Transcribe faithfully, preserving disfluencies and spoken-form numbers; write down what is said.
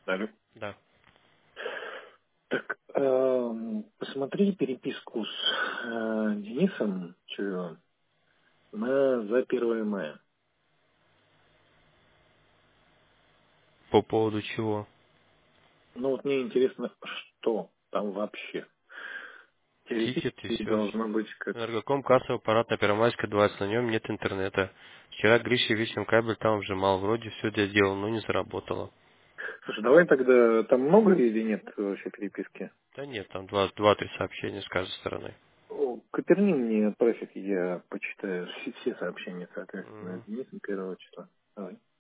Алло. Да. Так, эм, посмотри переписку с э, Денисом Чуевым на за первое мая. По поводу чего? Ну вот мне интересно, что там вообще. Тикет и Теоретически все. должно быть как... Энергоком кассовый аппарат на Первомайской двадцать, на нем нет интернета. Вчера Гриша вечером кабель там вжимал, вроде все сделал, но не заработало. Слушай, давай тогда, там много или нет вообще переписки? Да нет, там два, два-три сообщения с каждой стороны. О, Коперни мне отправь, я почитаю все, все сообщения, соответственно, Мгм. с Денисом первого числа. Давай.